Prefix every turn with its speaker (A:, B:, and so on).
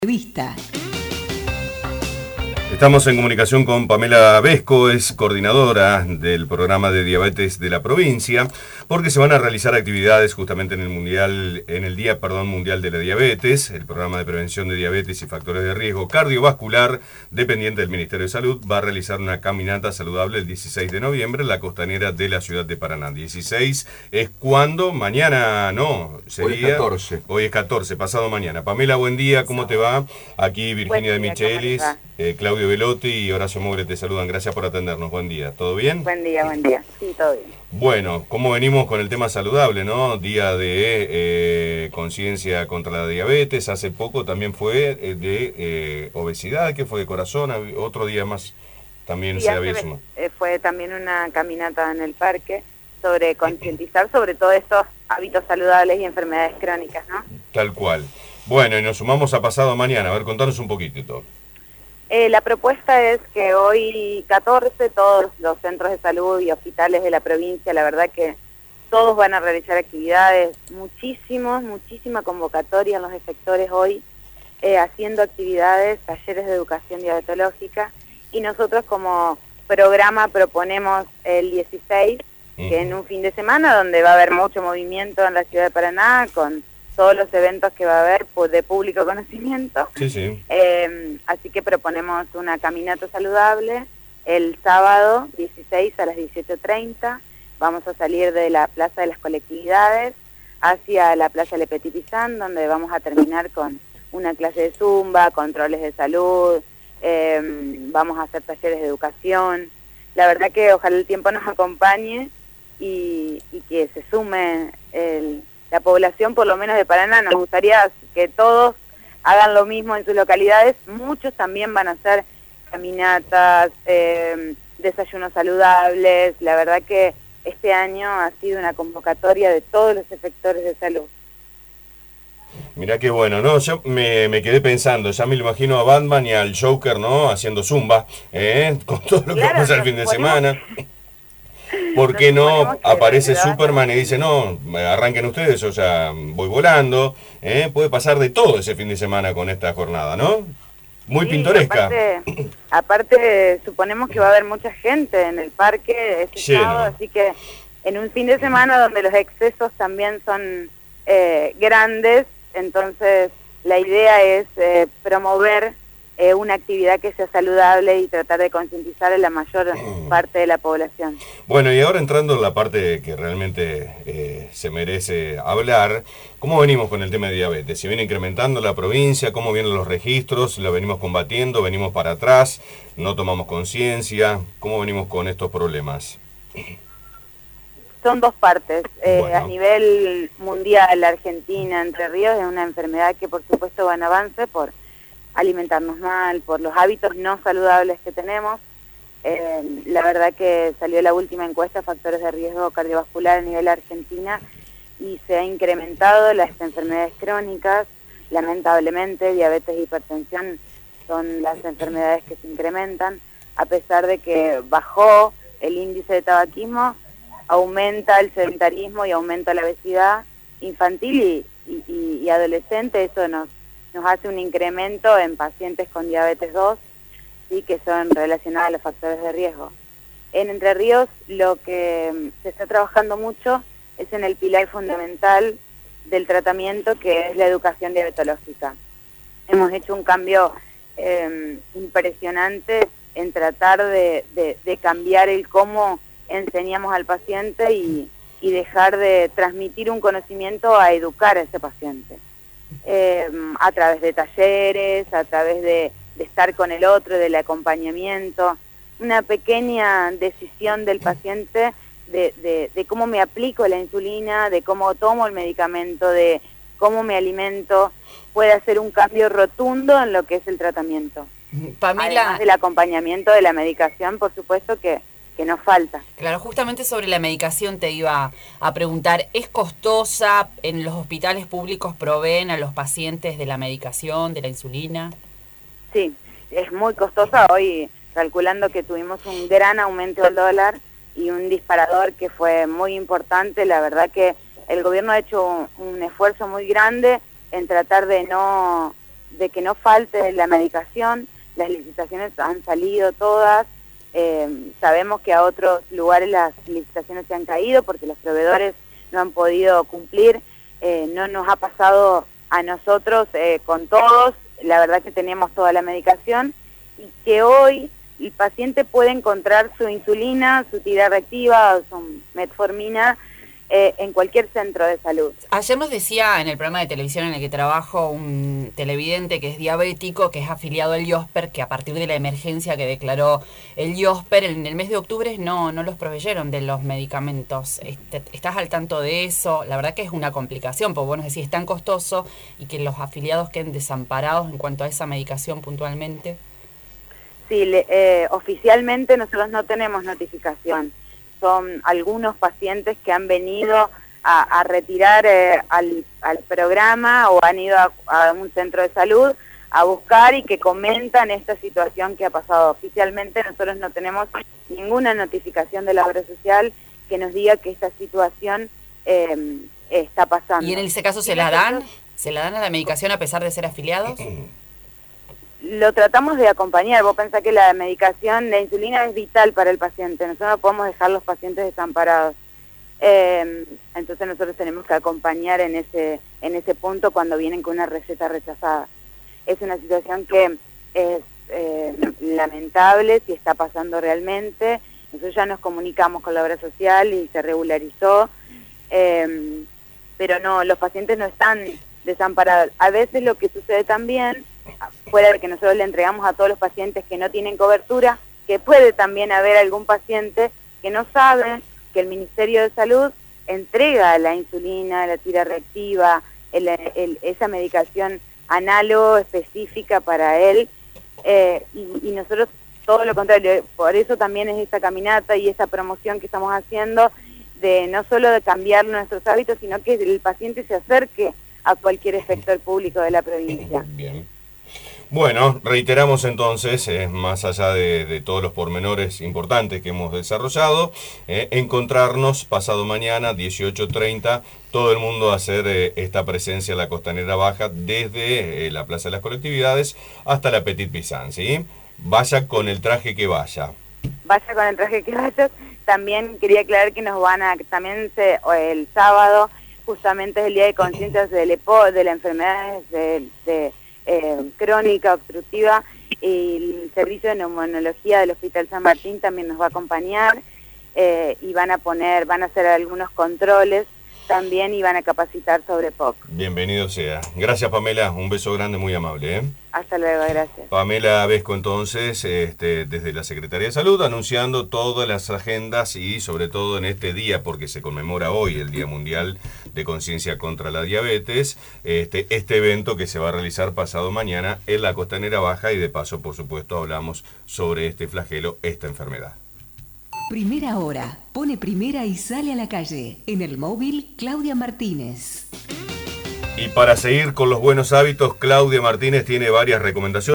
A: Vista.
B: Estamos en comunicación con Pamela Vesco, es coordinadora del programa de diabetes de la provincia, porque se van a realizar actividades justamente en el Día Mundial de la Diabetes, el programa de prevención de diabetes y factores de riesgo cardiovascular, dependiente del Ministerio de Salud, va a realizar una caminata saludable el 16 de noviembre en la costanera de la ciudad de Paraná. 16 es cuando, mañana no, sería...
C: Hoy es 14.
B: Hoy es 14, pasado mañana. Pamela, buen día, ¿cómo te va? Aquí Virginia de Michelis, Claudio Velotti y Horacio Mogre te saludan. Gracias por atendernos. Buen día. ¿Todo bien?
D: Buen día. Sí, todo bien.
B: Bueno, ¿cómo venimos con el tema saludable, no? Día de conciencia contra la diabetes. Hace poco también fue de obesidad, que fue de corazón. Otro día más también
D: sí,
B: se había sumado.
D: Fue también una caminata en el parque sobre concientizar sobre todos estos hábitos saludables y enfermedades crónicas, ¿no?
B: Tal cual. Bueno, y nos sumamos a pasado mañana. A ver, contanos un poquitito.
D: La propuesta es que hoy 14 todos los centros de salud y hospitales de la provincia, la verdad que todos van a realizar actividades, muchísima convocatoria en los efectores hoy, haciendo actividades, talleres de educación diabetológica, y nosotros como programa proponemos el 16, que en un fin de semana donde va a haber mucho movimiento en la ciudad de Paraná, con todos los eventos que va a haber de público conocimiento.
B: Sí.
D: Así que proponemos una caminata saludable el sábado 16 a las 18:30. Vamos a salir de la Plaza de las Colectividades hacia la Plaza Le Petit Pizan, donde vamos a terminar con una clase de zumba, controles de salud, vamos a hacer talleres de educación. La verdad que ojalá el tiempo nos acompañe y que se sume la población, por lo menos de Paraná. Nos gustaría que todos hagan lo mismo en sus localidades. Muchos también van a hacer caminatas, desayunos saludables. La verdad que este año ha sido una convocatoria de todos los efectores de salud.
B: Mirá qué bueno, ¿no? Yo me quedé pensando, ya me lo imagino a Batman y al Joker, ¿no? Haciendo zumba, con todo lo que va a pasar el fin de semana. ¿Por qué no aparece Superman y dice, no, arranquen ustedes, yo ya voy volando? Puede pasar de todo ese fin de semana con esta jornada, ¿no? Muy pintoresca.
D: Aparte, suponemos que va a haber mucha gente en el parque ese sábado, así que en un fin de semana donde los excesos también son grandes, entonces la idea es promover una actividad que sea saludable y tratar de concientizar a la mayor parte de la población.
B: Bueno, y ahora entrando en la parte que realmente se merece hablar, ¿cómo venimos con el tema de diabetes? ¿Se viene incrementando la provincia? ¿Cómo vienen los registros? ¿Lo venimos combatiendo? ¿Venimos para atrás? ¿No tomamos conciencia? ¿Cómo venimos con estos problemas?
D: Son dos partes. A nivel mundial, Argentina, Entre Ríos es una enfermedad que por supuesto va en avance por alimentarnos mal, por los hábitos no saludables que tenemos. La verdad que salió la última encuesta, factores de riesgo cardiovascular a nivel Argentina, y se ha incrementado las enfermedades crónicas. Lamentablemente, diabetes e hipertensión son las enfermedades que se incrementan. A pesar de que bajó el índice de tabaquismo, aumenta el sedentarismo y aumenta la obesidad infantil y adolescente. Eso nos hace un incremento en pacientes con diabetes 2, ¿sí?, que son relacionados a los factores de riesgo. En Entre Ríos lo que se está trabajando mucho es en el pilar fundamental del tratamiento, que es la educación diabetológica. Hemos hecho un cambio impresionante en tratar de cambiar el cómo enseñamos al paciente y dejar de transmitir un conocimiento a educar a ese paciente. A través de talleres, a través de estar con el otro, del acompañamiento, una pequeña decisión del paciente de cómo me aplico la insulina, de cómo tomo el medicamento, de cómo me alimento, puede hacer un cambio rotundo en lo que es el tratamiento.
A: Pamela,
D: además del acompañamiento de la medicación, por supuesto que nos falta.
A: Claro, justamente sobre la medicación te iba a preguntar, ¿es costosa? ¿En los hospitales públicos proveen a los pacientes de la medicación, de la insulina?
D: Sí, es muy costosa. Hoy, calculando que tuvimos un gran aumento del dólar y un disparador que fue muy importante, la verdad que el gobierno ha hecho un esfuerzo muy grande en tratar de no de que no falte la medicación. Las licitaciones han salido todas, sabemos que a otros lugares las licitaciones se han caído porque los proveedores no han podido cumplir, no nos ha pasado a nosotros con todos, la verdad que teníamos toda la medicación y que hoy el paciente puede encontrar su insulina, su tiroreactiva o su metformina en cualquier centro de salud.
A: Ayer nos decía en el programa de televisión en el que trabajo un televidente que es diabético, que es afiliado al IOSPER, que a partir de la emergencia que declaró el IOSPER en el mes de octubre no los proveyeron de los medicamentos. ¿Estás al tanto de eso? La verdad que es una complicación, porque vos nos decís, es tan costoso y que los afiliados queden desamparados en cuanto a esa medicación puntualmente.
D: Sí, oficialmente nosotros no tenemos notificación. Son algunos pacientes que han venido a retirar al programa o han ido a un centro de salud a buscar y que comentan esta situación que ha pasado. Oficialmente nosotros no tenemos ninguna notificación de la obra social que nos diga que esta situación está pasando.
A: ¿Y en ese caso se la dan? ¿Se la dan a la medicación a pesar de ser afiliados?
D: Lo tratamos de acompañar. Vos pensás que la medicación, la insulina es vital para el paciente. Nosotros no podemos dejar los pacientes desamparados. Entonces nosotros tenemos que acompañar en ese punto cuando vienen con una receta rechazada. Es una situación que es lamentable si está pasando realmente. Nosotros ya nos comunicamos con la obra social y se regularizó. Pero no, los pacientes no están desamparados. A veces lo que sucede también, fuera de que nosotros le entregamos a todos los pacientes que no tienen cobertura, que puede también haber algún paciente que no sabe que el Ministerio de Salud entrega la insulina, la tiroreactiva, esa medicación análogo específica para él, y nosotros todo lo contrario. Por eso también es esta caminata y esta promoción que estamos haciendo, de no solo de cambiar nuestros hábitos, sino que el paciente se acerque a cualquier efector público de la provincia.
B: Bien. Bueno, reiteramos entonces, más allá de todos los pormenores importantes que hemos desarrollado, encontrarnos pasado mañana, 18:30, todo el mundo a hacer esta presencia en la Costanera Baja, desde la Plaza de las Colectividades hasta la Petit Pizan, ¿sí? Vaya con el traje que vaya.
D: Vaya con el traje que vaya. También quería aclarar que nos van a, también el sábado, justamente es el Día de Conciencia del EPO, de la enfermedad crónica obstructiva, y el servicio de neumonología del Hospital San Martín también nos va a acompañar, y van a hacer algunos controles también y van a capacitar sobre POC.
B: Bienvenido sea. Gracias, Pamela, un beso grande, muy amable.
D: Hasta luego, gracias.
B: Pamela Vesco, entonces, desde la Secretaría de Salud, anunciando todas las agendas y sobre todo en este día, porque se conmemora hoy el Día Mundial de Conciencia contra la Diabetes, este evento que se va a realizar pasado mañana en la Costanera Baja, y de paso, por supuesto, hablamos sobre este flagelo, esta enfermedad.
C: Primera hora, pone primera y sale a la calle. En el móvil, Claudia Martínez.
B: Y para seguir con los buenos hábitos, Claudia Martínez tiene varias recomendaciones.